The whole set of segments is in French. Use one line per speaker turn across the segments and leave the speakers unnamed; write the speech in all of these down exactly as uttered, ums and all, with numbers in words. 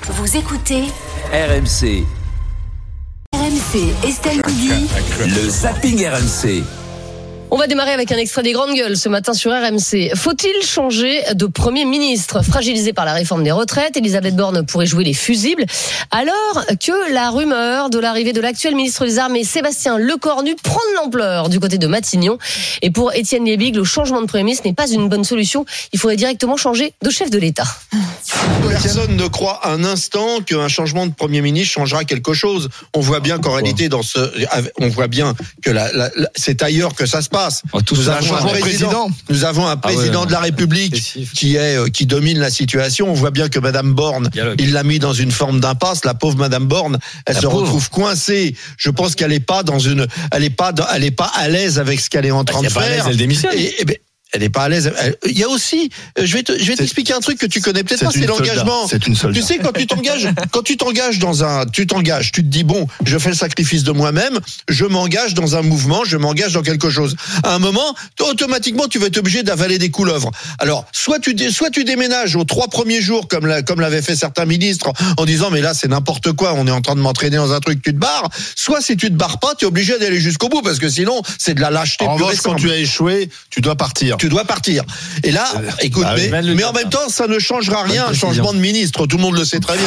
Vous écoutez
R M C.
R M C, Estelle Midi.
Le zapping R M C.
On va démarrer avec un extrait des grandes gueules ce matin sur R M C. Faut-il changer de Premier ministre ? Fragilisé par la réforme des retraites, Elisabeth Borne pourrait jouer les fusibles, alors que la rumeur de l'arrivée de l'actuel ministre des Armées, Sébastien Lecornu, prend de l'ampleur du côté de Matignon. Et pour Étienne Liebig, le changement de Premier ministre n'est pas une bonne solution. Il faudrait directement changer de chef de l'État.
Personne ne croit un instant qu'un changement de Premier ministre changera quelque chose. On voit bien qu'en réalité, dans ce, on voit bien que la, la, la, c'est ailleurs que ça se passe. Nous avons, un président, nous avons un président ah ouais, de la République qui est qui domine la situation. On voit bien que Madame Borne, il l'a mis dans une forme d'impasse. La pauvre Madame Borne, elle la se pauvre. retrouve coincée. Je pense qu'elle est pas dans une, elle est pas, dans, elle est pas à l'aise avec ce qu'elle est en train bah, de faire.
L'aise, elle démissionne. Et, et,
Elle n'est pas à l'aise. Il y a aussi, je vais te, je vais t'expliquer un truc que tu connais peut-être pas, c'est l'engagement.
C'est une soldat.
Tu sais, quand tu t'engages, quand tu t'engages dans un, tu t'engages, tu te dis bon, je fais le sacrifice de moi-même, je m'engage dans un mouvement, je m'engage dans quelque chose. À un moment, automatiquement, tu vas être obligé d'avaler des couleuvres. Alors, soit tu, soit tu déménages aux trois premiers jours, comme la, comme l'avaient fait certains ministres, en disant mais là c'est n'importe quoi, on est en train de m'entraîner dans un truc, tu te barres. Soit si tu te barres pas, tu es obligé d'aller jusqu'au bout parce que sinon c'est de la lâcheté.
En revanche, quand tu as échoué, tu dois partir.
Tu dois partir. Et là, euh, écoute, bah, mais, mais en même temps, ça ne changera rien, un changement de ministre. Tout le monde le sait très bien.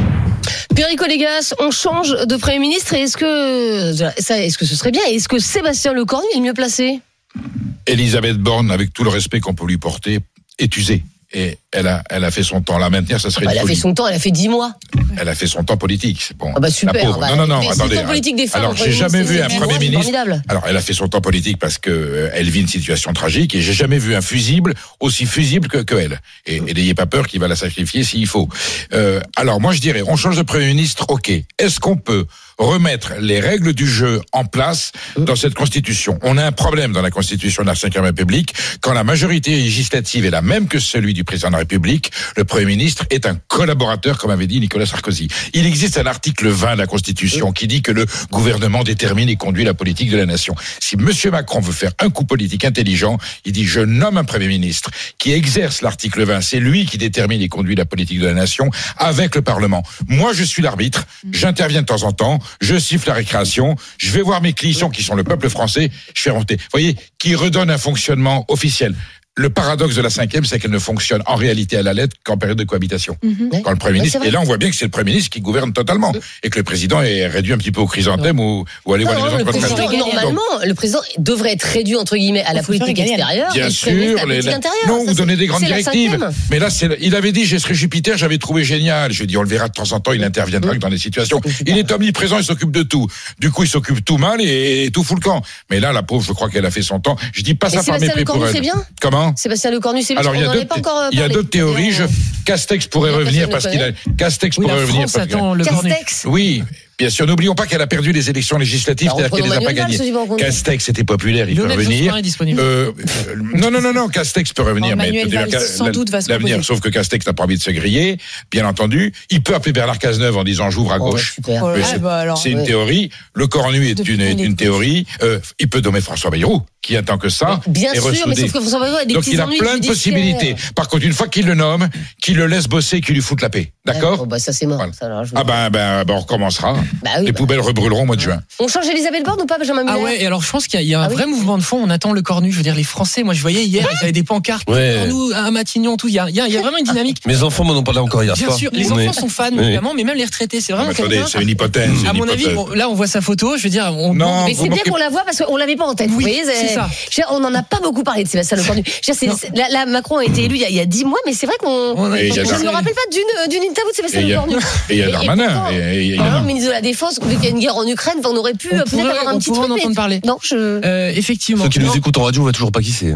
Perico Légas, on change de Premier ministre. Et est-ce que, ça, est-ce que ce serait bien ? Est-ce que Sébastien Lecornu est le mieux placé ?
Elisabeth Borne, avec tout le respect qu'on peut lui porter, est usée. Et elle a, elle a fait son temps. La maintenir, ça serait
bah,
une
Elle
folie.
a fait son temps, elle a fait dix mois.
Elle a fait son temps politique. Bon,
ah bah super.
La pauvre.
Bah,
non, non, non,
c'est
attendez.
Le temps politique des femmes.
Alors, j'ai jamais vu un Premier ministre.
Formidable.
Alors, elle a fait son temps politique parce que euh, elle vit une situation tragique et j'ai jamais vu un fusible aussi fusible que, que elle. Et, et n'ayez pas peur qu'il va la sacrifier s'il faut. Euh, alors, moi, je dirais, on change de Premier ministre, ok. Est-ce qu'on peut remettre les règles du jeu en place dans cette Constitution? On a un problème dans la Constitution de la cinquième République. Quand la majorité législative est la même que celui du président de la République, le Premier ministre est un collaborateur, comme avait dit Nicolas Sarkozy. Il existe un article vingt de la Constitution qui dit que le gouvernement détermine et conduit la politique de la nation. Si Monsieur Macron veut faire un coup politique intelligent, il dit je nomme un Premier ministre qui exerce l'article vingt. C'est lui qui détermine et conduit la politique de la nation avec le Parlement. Moi, je suis l'arbitre. J'interviens de temps en temps. Je siffle la récréation, je vais voir mes clients qui sont le peuple français, je fais remonter. Vous voyez, qui redonne un fonctionnement officiel. Le paradoxe de la cinquième, c'est qu'elle ne fonctionne en réalité à la lettre qu'en période de cohabitation. Mm-hmm. Quand le Premier ministre, et là on voit bien que c'est le Premier ministre qui gouverne totalement, mm-hmm. et que le président est réduit un petit peu au chrysanthème ouais. ou, ou aller non, voir les maisons de retraite.
Normalement, donc, le président devrait être réduit entre guillemets à la politique extérieure.
Bien sûr, les, la, non, vous donnez des grandes directives. Mais là, c'est, il avait dit, je serai Jupiter, j'avais trouvé génial. Je dis, on le verra de temps en temps, il interviendra mm-hmm. dans des situations. Il est omniprésent, il s'occupe de tout. Du coup, il s'occupe tout mal et, et tout fout le camp. Mais là, la pauvre, je crois qu'elle a fait son temps. Je dis pas ça par mépris pour elle. Comment
Sébastien Lecornu.
Alors il y a deux, il y a deux théories. Je, Castex pourrait revenir parce qu'il a Castex
oui,
pourrait
la
revenir
France
parce
attend
qu'il
a...
Castex.
Oui. Bien sûr, n'oublions pas qu'elle a perdu les élections législatives, alors, c'est-à-dire qu'elle les a pas gagnées. Castex était populaire, il peut revenir. Euh, non, non, non, non, Castex peut revenir, mais
sans doute va se
l'avenir, sauf que Castex n'a pas envie de se griller, bien entendu. Il peut appeler Bernard Cazeneuve en disant j'ouvre à gauche.
Oh,
oh, c'est, bah alors, c'est une ouais. théorie. Le Cornu est une, une théorie. Euh, il peut nommer François Bayrou, qui attend que ça.
Bien sûr, mais sauf que François Bayrou a des
Donc il a plein de possibilités. Par contre, une fois qu'il le nomme, qu'il le laisse bosser, qu'il lui foute la paix. D'accord?
Bon, bah, ça c'est mort.
Voilà.
Ça, alors,
ah ben, ben, ben, on recommencera.
Bah, oui,
les
bah.
poubelles rebrûleront au mois de juin.
On change Elisabeth Borne ou pas, Benjamin Muller?
Ah ouais, et alors je pense qu'il y a, il y a un
ah
vrai
oui.
mouvement de fond. On attend le Cornu. Je veux dire, les Français, moi je voyais hier, ils avaient des pancartes.
Ouais.
Nous, à Matignon, tout. Il y a, il y a, il y a vraiment une dynamique.
Mes enfants m'en ont parlé encore hier
Bien
soir.
sûr, les
mais...
enfants sont fans,
oui.
évidemment, mais même les retraités, c'est vraiment.
Ah, attendez, c'est une hypothèse.
À
une
mon
hypothèse.
avis, bon, là on voit sa photo. Je veux dire, on.
Non,
mais c'est bien qu'on la voit parce qu'on l'avait pas en tête.
Oui,
vous voyez,
c'est, c'est ça.
On n'en a pas beaucoup parlé de Sébastien Lecornu. Là, là, Macron a été élu il y a, il y a dix mois, mais c'est vrai qu'on. On ne me rappelle pas d'une, d'une interview de Sébastien Lecornu.
Et il y a Darmanin.
Le ministre de la Défense, vu qu'il y a une guerre en Ukraine, on aurait pu peut-être avoir un petit truc.
On pourrait en entendre parler.
Non, je.
Euh, effectivement.
Ceux qui nous écoutent en radio, on voit toujours pas qui c'est.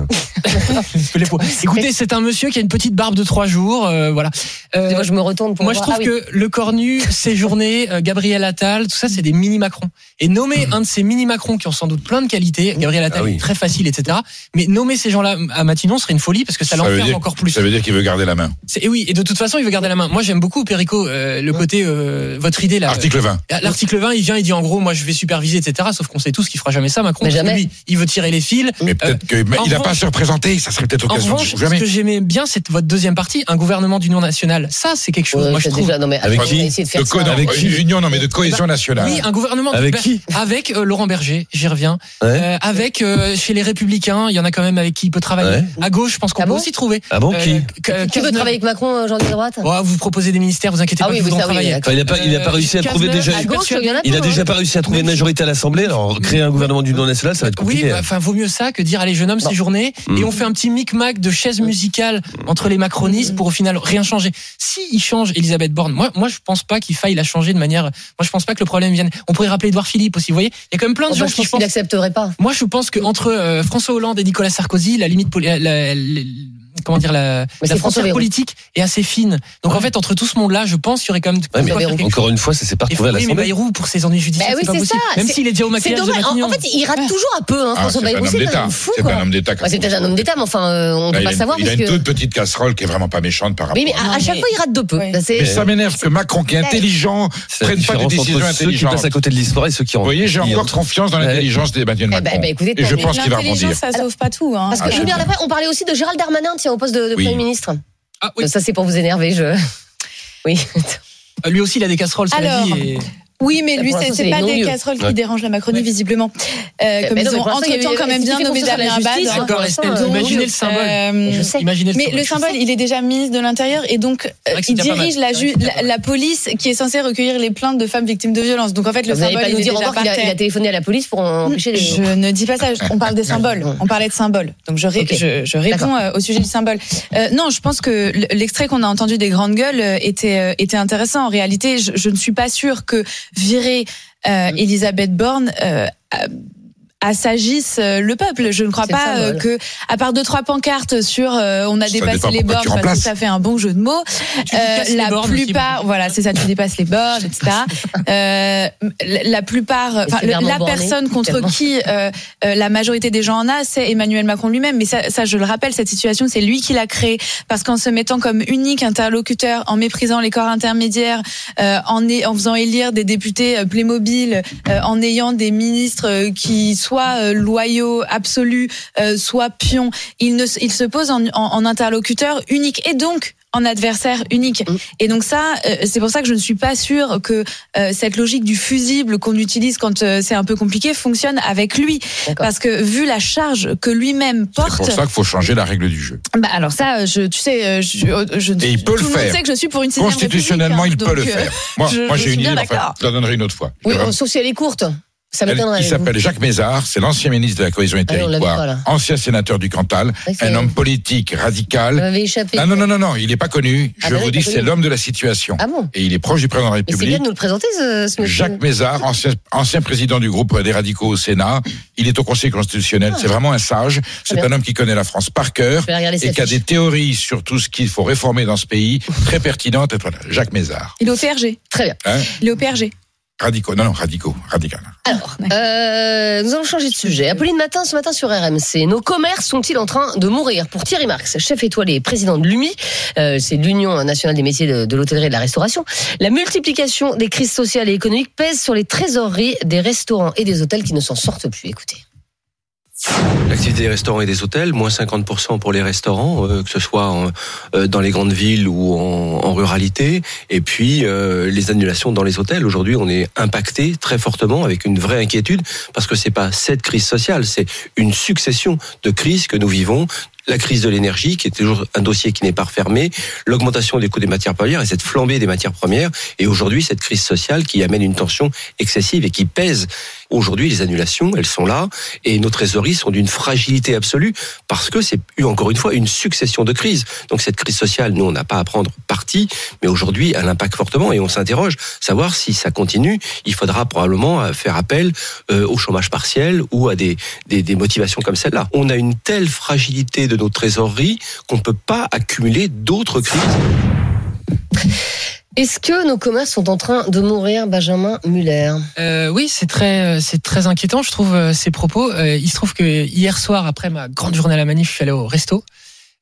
Écoutez, c'est un monsieur qui a une petite barbe de trois jours, euh, voilà.
Euh, moi, je me retourne pour
Moi,
voir.
je trouve
ah, oui.
que Le Cornu, Séjourné, euh, Gabriel Attal, tout ça, c'est des mini Macron. Et nommer mmh. un de ces mini Macron qui ont sans doute plein de qualités, Gabriel Attal, ah, oui. très facile, et cetera. Mais nommer ces gens-là à Matignon serait une folie parce que ça, ça l'enferme encore plus.
Ça veut dire qu'il veut garder la main.
C'est, et oui, et de toute façon, il veut garder la main. Moi, j'aime beaucoup, Perico, euh, le côté, euh, votre idée là.
Article vingt.
L'article vingt, il vient, il dit en gros, moi je vais superviser, et cetera. Sauf qu'on sait tous qu'il fera jamais ça, Macron.
Mais
parce que
jamais.
lui, il veut tirer les fils.
Mais peut-être
Euh,
qu'il n'a
en
pas à se représenter, ça serait peut-être
En
occasion
revanche,
de jamais.
ce que j'aimais bien, c'est votre deuxième partie, un gouvernement d'union nationale. Ça, c'est quelque chose,
Ouais,
moi je
c'est
trouve.
déjà, non, mais
Avec
on va
qui
essayer de faire
De co-
ça.
non,
Avec qui
Union, non, mais de cohésion nationale.
Oui, un gouvernement de-
Avec qui
Avec euh, Laurent Berger, j'y reviens.
Ouais.
Euh, avec euh, chez les Républicains, il y en a quand même avec qui il peut travailler.
Ouais.
À gauche, je pense qu'on
Ah
peut
bon
aussi trouver.
Ah bon,
Euh,
qui
que-
Tu veux
Cazeneuve.
travailler avec Macron, Jean de droite?
Oh, vous proposez des ministères, vous inquiétez
Ah
pas,
oui,
que
oui,
vous en
ça, oui,
travaillez.
d'accord.
Enfin, il n'a pas, il a pas réussi à trouver
Cazeneuve,
déjà.
À gauche, il y en a
Il a
pas,
déjà
hein.
pas réussi à trouver une majorité à l'Assemblée. Alors créer un gouvernement d'union nationale, ça va être
Oui,
compliqué.
bah, enfin, vaut mieux ça que dire allez, jeune homme,
Bon.
séjourner
Mm.
et on fait un petit micmac de chaises musicales entre les macronistes pour au final rien changer. Si il change Elisabeth Borne, moi, moi, je pense pas qu'il faille la changer de manière. Moi, je pense pas que le problème vienne. On pourrait rappeler Édouard Philippe aussi. Vous voyez, il y a quand même plein de
Oh,
gens
bah, je
qui
pense
pensent.
qu'il n'accepterait pas.
Moi, je pense que entre euh, François Hollande et Nicolas Sarkozy, la limite, poli- la, la- la- comment dire, la,
Mais
la
c'est François
frontière
Bayrou.
politique est assez fine. Donc en fait, entre tout ce monde-là, je pense qu'il y aurait quand même.
Ouais, mais
quoi faire quelque
encore
chose.
une fois, ça s'est pas
Et
retrouvé à
oui, mais
l'Assemblée.
Bayrou pour ses ennuis judiciaires,
Bah oui,
c'est pas
c'est
possible.
ça,
Même
c'est-
s'il est déjà au
C'est
maquillage de
dommage. En,
Matignon.
en fait, il rate toujours un peu, hein,
Ah,
François
c'est
Bayrou.
un homme
C'est quand
d'État.
même fou,
C'est
quoi.
un homme d'État.
Bah, c'est déjà un homme d'État, mais enfin, euh, on
Là,
peut
il
pas
a une-
savoir
il a
parce
une
que.
toute petite casserole qui est vraiment pas méchante par rapport.
Oui, mais à, à
Non,
chaque
mais-
fois, il rate de peu.
Ouais.
Ça, c'est-
Mais ça m'énerve que Macron, qui est intelligent,
C'est la
prenne pas des
différence
décisions
entre ceux qui
intelligentes.
passent à côté de l'histoire et ceux qui en.
Vous voyez, j'ai
qui
encore
entrent.
confiance dans
Ouais.
l'intelligence d'Emmanuel
Eh ben,
Macron.
eh ben, écoutez,
Et je
tant
pense qu'il va
L'intelligence,
rebondir.
ça sauve pas tout. Hein.
Parce que
Ah,
je
je
veux bien,
sais.
après, on parlait aussi de Gérald Darmanin, tiens, au poste de, de
Oui.
Premier ministre.
Ah oui.
Ça, c'est pour vous énerver, je. Oui.
Lui aussi, il a des casseroles, cela
Alors,
dit. Et...
Oui, mais lui,
Pour
c'est
l'instant,
c'est
c'est
pas
les
des
non-lieux.
casseroles qui
Ouais.
dérangent la Macronie,
Ouais.
visiblement. Euh,
Eh
comme
ben non,
ils
mais
ont
pour l'instant, il y a
entre-temps
eu-
quand même
ce qui
bien
fait
nommé
construire la
Damien Abad.
justice,
D'accord,
pour
Estelle,
l'instant,
vous
euh,
imaginez le symbole.
Euh,
Je sais.
Imaginez
Mais le symbole, il est déjà ministre de l'Intérieur et donc euh,
vrai que c'est
il
déjà pas
dirige
mal.
la,
C'est vrai
ju-
que c'est déjà
la,
pas
la police qui est censée recueillir les plaintes de femmes victimes de violences. Donc en fait, le
Vous n'allez
symbole,
pas nous
il est
dire
déjà
encore
par
qu'il a, il a
terre.
téléphoné à la police pour empêcher les.
Je ne dis pas ça, on parle des symboles. On parlait de symboles. Donc je, ré-
Ok.
je, je réponds euh, au sujet du symbole. Euh, non, je pense que l- l'extrait qu'on a entendu des grandes gueules euh, était, euh, était intéressant. En réalité, je, je ne suis pas sûre que virer euh, Elisabeth Borne euh, euh, assagisse euh, le peuple. Je ne crois
C'est le
pas euh,
symbole.
que, à part deux trois pancartes sur euh, on a
Ça
dépassé
dépend
les
pourquoi
bornes
tu
parce
remplaces.
que ça fait un bon jeu de mots.
Tu dépasses les
la
bornes aussi,
plupart,
bon.
voilà, c'est ça, tu dépasses les bornes, et cetera. euh, la, la plupart, enfin,
c'est
le-
Bernard
la
Bornet,
personne contre
tellement.
qui euh, euh, la majorité des gens en a, c'est Emmanuel Macron lui-même. Mais ça, ça, je le rappelle, cette situation, c'est lui qui l'a créée parce qu'en se mettant comme unique interlocuteur, en méprisant les corps intermédiaires, euh, en, en faisant élire des députés euh, Playmobil, euh, en ayant des ministres euh, qui soient euh, loyaux, absolus, euh, soit pions, il, ne, il se pose en, en, en interlocuteur unique et donc en adversaire unique.
Mm.
Et donc ça, euh, c'est pour ça que je ne suis pas sûre que euh, cette logique du fusible qu'on utilise quand euh, c'est un peu compliqué fonctionne avec lui.
D'accord.
Parce que vu la charge que lui-même
C'est
porte,
pour ça qu'il faut changer la règle du jeu.
bah alors ça, je, tu sais, euh, je, je,
Et il peut
tout
le
le
faire.
monde sait que je suis pour une sixième
Constitutionnellement, il
République,
peut le
hein, donc,
faire. Moi,
je-
moi
je
j'ai
suis
une
bien
idée, enfin,
d'accord.
je la donnerai une autre fois.
Oui,
Vraiment.
sauf si elle est courte. Ça
Elle-
m'étonnerait.
il
vous.
s'appelle Jacques Mézard, c'est l'ancien ministre de la Cohésion et
Ah oui, on l'a vu pas,
Territoire,
là.
ancien sénateur du Cantal,
Ouais, c'est-
un homme politique
Vous
radical.
m'avez échappé.
Ah non, non, non, non, il n'est pas connu.
Ah
Je
bah
vous
oui,
dis,
pas
c'est
connu.
l'homme de la situation.
Ah bon?
Et il est proche du président de la
Mais c'est bien
République.
de nous le présenter, ce, ce monsieur.
Jacques Mézard, ancien, ancien président du groupe des radicaux au Sénat. Il est au Conseil constitutionnel.
Ah.
C'est vraiment un sage. C'est
bien.
un homme qui connaît la France par cœur
Je vais regarder
et
sa
qui a
fiche.
des théories sur tout ce qu'il faut réformer dans ce pays très pertinentes. Et voilà, Jacques Mézard.
Il est au P R G.
Très bien.
Hein
Il est au P R G.
radicaux. Non, non, radicaux. Radical.
Alors, euh, nous allons changer de sujet. Apolline Matin, ce matin sur R M C. Nos commerces sont-ils en train de mourir? Pour Thierry Marx, chef étoilé et président de l'U M I, euh, c'est l'Union nationale des métiers de, de l'hôtellerie et de la restauration, la multiplication des crises sociales et économiques pèse sur les trésoreries des restaurants et des hôtels qui ne s'en sortent plus. Écoutez.
L'activité des restaurants et des hôtels, moins cinquante pour cent pour les restaurants, euh, que ce soit en, euh, dans les grandes villes ou en, en ruralité. Et puis, euh, les annulations dans les hôtels. Aujourd'hui, on est impacté très fortement avec une vraie inquiétude parce que c'est pas cette crise sociale, c'est une succession de crises que nous vivons. La crise de l'énergie, qui est toujours un dossier qui n'est pas refermé, l'augmentation des coûts des matières premières et cette flambée des matières premières, et aujourd'hui cette crise sociale qui amène une tension excessive et qui pèse. Aujourd'hui, les annulations, elles sont là, et nos trésoreries sont d'une fragilité absolue, parce que c'est eu encore une fois une succession de crises. Donc cette crise sociale, nous, on n'a pas à prendre parti, mais aujourd'hui, elle impacte fortement, et on s'interroge, savoir si ça continue, il faudra probablement faire appel euh, au chômage partiel ou à des, des, des motivations comme celle-là. On a une telle fragilité de nos trésoreries qu'on ne peut pas accumuler d'autres crises.
Est-ce que nos commerces sont en train de mourir, Benjamin Muller?
Euh, oui, c'est très, c'est très inquiétant, je trouve, euh, ces propos. Euh, il se trouve que hier soir, après ma grande journée à la manif, je suis allé au resto.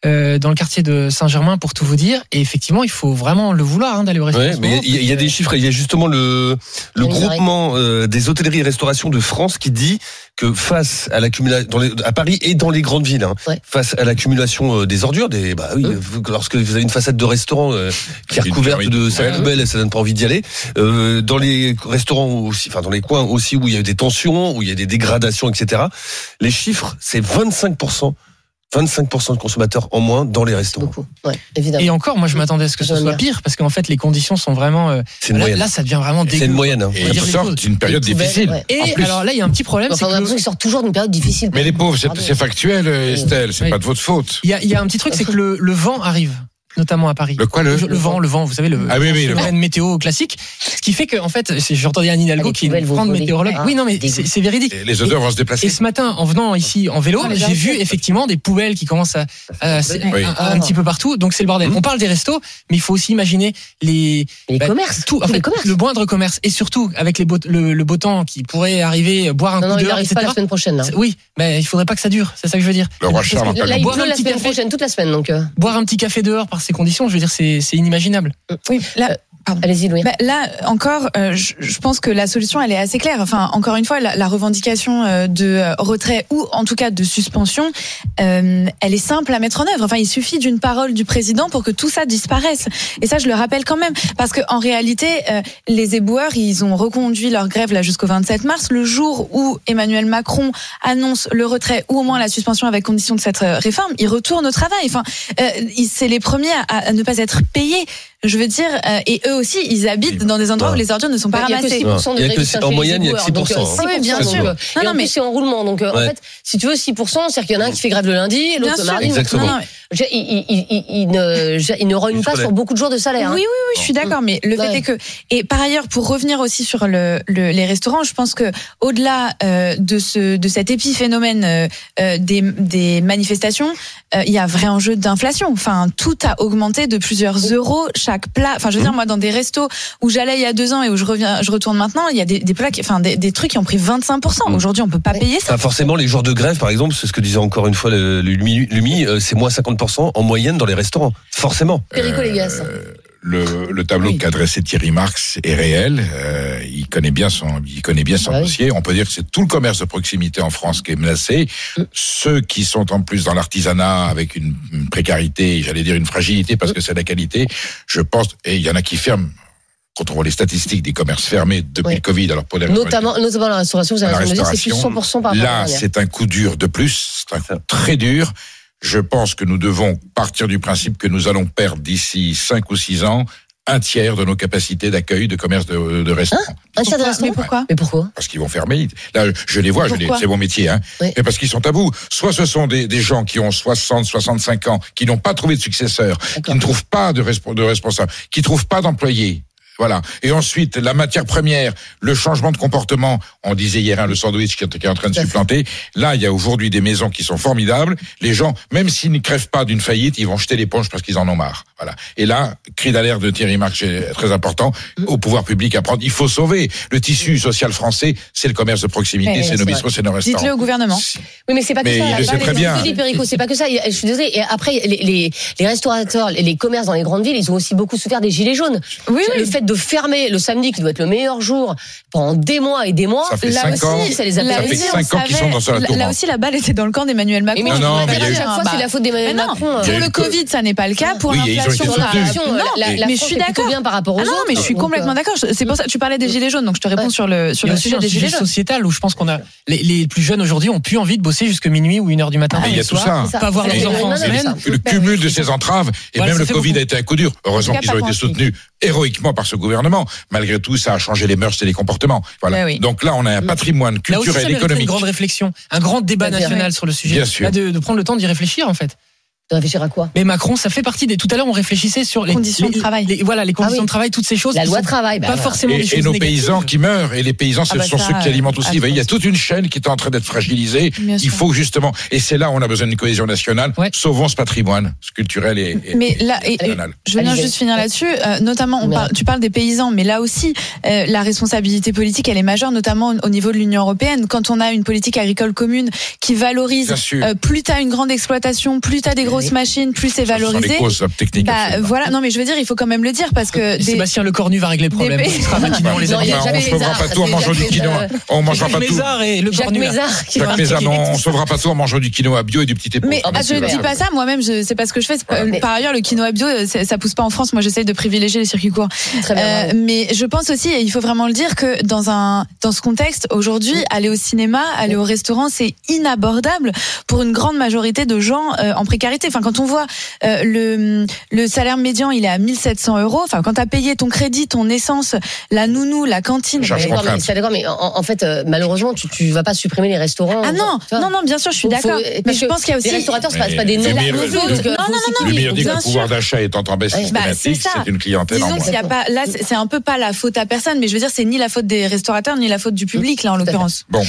euh, dans le quartier de Saint-Germain pour tout vous dire. Et effectivement, il faut vraiment le vouloir hein, d'aller au restaurant.
Ouais, mais il y, y a des chiffres. Il y a justement le, le groupement euh, des hôtelleries et restauration de France qui dit que face à l'accumulation dans les, à Paris et dans les grandes villes, hein, ouais. face à l'accumulation euh, des ordures, des bah oui, mmh. lorsque vous avez une façade de restaurant euh, qui est recouverte de sacs poubelles, ça donne pas envie d'y aller. Euh, dans les restaurants aussi, enfin dans les coins aussi où il y a des tensions, où il y a des dégradations, et cetera. Les chiffres, c'est vingt-cinq pour cent. vingt-cinq pour cent de consommateurs en moins dans les restaurants.
Beaucoup, ouais, évidemment.
Et encore, moi je m'attendais à ce que ce soit pire, parce qu'en fait les conditions sont vraiment. Euh,
c'est une
là,
moyenne.
Là, ça devient vraiment dégueu.
C'est une moyenne. Hein.
Et ils sortent d'une période difficile.
Ouais. Et alors là, il y a un petit problème.
Enfin, on a l'impression qu'ils sortent toujours d'une période difficile.
Mais les pauvres, c'est, c'est factuel, Estelle. C'est oui. pas de votre faute.
Il y a, il y a un petit truc, c'est que le, le vent arrive. Notamment à Paris.
Le quoi le,
le, le vent, le vent, vous savez le,
ah oui, oui, le
phénomène météo classique. Ce qui fait que en fait, c'est, j'entendais Anne Hidalgo qui est une grande météorologue. Ah, oui, non, mais c'est, c'est véridique.
Et les odeurs et, vont se déplacer.
Et ce matin, en venant ici en vélo, ah, j'ai vu effectivement des poubelles qui commencent à, à, à oui. un, un petit peu partout. Donc c'est le bordel. Mmh. On parle des restos, mais il faut aussi imaginer les
les bah, commerces,
tout, en fait,
les commerces.
Le moindre commerce et surtout avec les beau, le, le beau temps qui pourrait arriver, boire un
non,
coup
non,
d'heure,
il arrive
et cetera.
Pas la semaine prochaine. Là.
Oui, mais il faudrait pas que ça dure. C'est ça que je veux dire.
Le roi Charles.
Là, il pleut la semaine prochaine, toute la semaine, donc.
Boire un petit café dehors par ces conditions, je veux dire, c'est c'est inimaginable.
Oui, là,
Pardon. Allez-y, Louis.
Bah, là encore, euh, je, je pense que la solution, elle est assez claire. Enfin, encore une fois, la, la revendication euh, de retrait ou en tout cas de suspension, euh, elle est simple à mettre en œuvre. Enfin, il suffit d'une parole du président pour que tout ça disparaisse. Et ça, je le rappelle quand même, parce que en réalité, euh, les éboueurs, ils ont reconduit leur grève là jusqu'au vingt-sept mars, le jour où Emmanuel Macron annonce le retrait ou au moins la suspension avec condition de cette réforme. Ils retournent au travail. Enfin, euh, c'est les premiers à, à ne pas être payés. Je veux dire, euh, et eux aussi, ils habitent dans des endroits ouais. où les ordures ne sont pas
bah,
ramassées.
Il y a que six pour cent de
il y a que, en moyenne, il y a que six pour cent.
Donc,
oui, bien sûr.
Donc,
non,
et
non,
en
mais
plus, c'est en roulement. Donc, ouais. en fait, si tu veux, six pour cent, c'est-à-dire qu'il y en a un qui fait grève le lundi, l'autre le mardi.
Exactement.
Non, non, il, il, il, il, il ne, il ne rogne pas sur beaucoup de jours de salaire.
Oui, oui, oui, je suis d'accord. Mais le ouais. fait est que, et par ailleurs, pour revenir aussi sur le, le, les restaurants, je pense que au-delà euh, de ce, de cet épiphénomène euh, des, des manifestations, euh, il y a un vrai enjeu d'inflation. Enfin, tout a augmenté de plusieurs euros chaque plat. Enfin, je veux dire, moi, dans des restos où j'allais il y a deux ans et où je reviens, je retourne maintenant, il y a des, des plats, qui, enfin, des, des trucs qui ont pris vingt-cinq pour cent. Aujourd'hui, on peut pas payer ça.
Enfin, forcément, les jours de grève, par exemple, c'est ce que disait encore une fois le, le Lumi, Lumi, c'est moins cinquante pour cent en moyenne dans les restaurants. Forcément.
Perico Légas.
Euh, le, le tableau oui. qu'a dressé Thierry Marx est réel. Euh, il connaît bien son, il connaît bien son ah dossier. Oui. On peut dire que c'est tout le commerce de proximité en France qui est menacé. Mm. Ceux qui sont en plus dans l'artisanat avec une, une précarité, j'allais dire une fragilité parce mm. que c'est la qualité. Je pense, et il y en a qui ferment. Quand on voit les statistiques des commerces fermés depuis oui. le Covid, alors pour les
notamment, notamment la restauration, vous avez raison de dire, c'est plus cent pour cent par rapport à
là, c'est un coup dur de plus, c'est un coup très dur. Je pense que nous devons partir du principe que nous allons perdre d'ici cinq ou six ans un tiers de nos capacités d'accueil de commerce de, de restaurants.
Hein un tiers de restaurants. Mais pourquoi Mais pourquoi
Parce qu'ils vont fermer. Là, je les vois, je les, c'est mon métier, hein. Oui. Mais parce qu'ils sont à bout. Soit ce sont des, des gens qui ont soixante, soixante-cinq ans, qui n'ont pas trouvé de successeur, D'accord. qui ne trouvent pas de, resp- de responsable, qui ne trouvent pas d'employés. Voilà. Et ensuite, la matière première, le changement de comportement. On disait hier, hein, le sandwich qui est en train de supplanter. Là, il y a aujourd'hui des maisons qui sont formidables. Les gens, même s'ils ne crèvent pas d'une faillite, ils vont jeter l'éponge parce qu'ils en ont marre. Voilà. Et là, cri d'alerte de Thierry Marx est très important. Au pouvoir public à prendre. Il faut sauver le tissu social français. C'est le commerce de proximité, mais c'est nos bistrots, c'est nos restaurants.
Dites-le au gouvernement.
Oui, mais c'est pas que
mais
ça.
Il le sait très bien.
Dis, Perico, c'est pas que ça. Je suis désolée. Et après, les, les, les restaurateurs, les commerces dans les grandes villes, ils ont aussi beaucoup souffert des gilets jaunes.
Oui,
le
oui.
fait de fermer le samedi, qui doit être le meilleur jour, pendant des mois et des mois,
ça fait
là
cinq
aussi,
ans,
ça les a
ça fait cinq ans qu'ils sont dans la tourmente.
Là aussi, la balle était dans le camp d'Emmanuel Macron.
Mais
non, non, mais
à chaque fois, c'est la faute d'Emmanuel Macron.
Pour le Covid, ça n'est pas le cas. Pour
oui,
l'inflation,
non, mais je suis d'accord. Bien par rapport aux
ah non, mais je suis complètement d'accord. C'est pour ça que tu parlais des gilets jaunes, donc je te réponds sur le sur le sujet des gilets jaunes.
Sociétal où je pense qu'on a les, les plus jeunes aujourd'hui ont plus envie de bosser jusqu'à minuit ou une heure du matin.
Il y a tout ça.
Pas voir leurs enfants en semaine.
Le cumul de ces entraves et même le Covid a été un coup dur. Heureusement qu'ils ont été soutenus héroïquement par ce gouvernement. Malgré tout, ça a changé les mœurs et les comportements. Voilà. Oui. Donc là, on a un patrimoine culturel,
là aussi, ça
économique.
Une grande réflexion, un grand débat national sur le sujet.
Bien sûr.
Là, de, de prendre le temps d'y réfléchir, en fait.
De réfléchir à quoi?
Mais Macron, ça fait partie des. Tout à l'heure, on réfléchissait sur les
conditions
les,
de travail.
Les, voilà, les conditions
ah oui.
de travail, toutes ces choses.
La loi de travail, bah,
pas
voilà.
forcément
et,
des choses
et nos
négatives.
paysans qui meurent, et les paysans, ce ah bah sont ça, ceux qui alimentent aussi. Il y a toute une chaîne qui est en train d'être fragilisée. Bien Il faut sûr. justement, et c'est là où on a besoin d'une cohésion nationale. Ouais. Sauvons ce patrimoine culturel et, et
mais là, et,
national.
Je viens Allez, juste finir là-dessus. Euh, notamment, on parle, tu parles des paysans, mais là aussi, euh, la responsabilité politique, elle est majeure, notamment au niveau de l'Union européenne. Quand on a une politique agricole commune qui valorise, euh, plus t'as une grande exploitation, plus t'as des gros grosses machines, plus c'est valorisé.
Les causes techniques.
Bah, voilà, non mais je veux dire, il faut quand même le dire parce que.
Des... Sébastien Lecornu va régler le problème.
Des...
Sera Matignon, les amis.
On ne sauvera pas tout en mangeant du quinoa. On mangera pas tout.
Et le
Jacques Mézard.
Jacques Mézard, non, on sauvera pas tout en mangeant du quinoa bio et du petit épaule.
Mais ah, je dis pas ça, moi-même, je sais pas ce que je fais. Ouais, par ailleurs, le quinoa bio, ça pousse pas en France. Moi, j'essaye de privilégier les circuits courts.
Très bien.
Euh, mais je pense aussi, et il faut vraiment le dire, que dans un dans ce contexte, aujourd'hui, aller au cinéma, aller au restaurant, c'est inabordable pour une grande majorité de gens euh, en précarité. Enfin, quand on voit euh, le le salaire médian, il est à mille sept cents euros. Enfin, quand t'as payé ton crédit, ton essence, la nounou, la cantine.
Mais d'accord, mais, c'est d'accord, mais en, en fait, euh, malheureusement, tu tu vas pas supprimer les restaurants.
Ah non, non, non, bien sûr, je suis
faut,
d'accord.
Faut,
mais je pense qu'il y a aussi
les restaurateurs, c'est pas, pas des
non,
non,
non,
non,
Lumière dit que le pouvoir d'achat étant en baisse systématique,
bah,
c'est une clientèle en
moins. Disons qu'il y a pas, là, c'est un peu pas la faute à personne, mais je veux dire, c'est ni la faute des restaurateurs ni la faute du public là en l'occurrence.
Bon.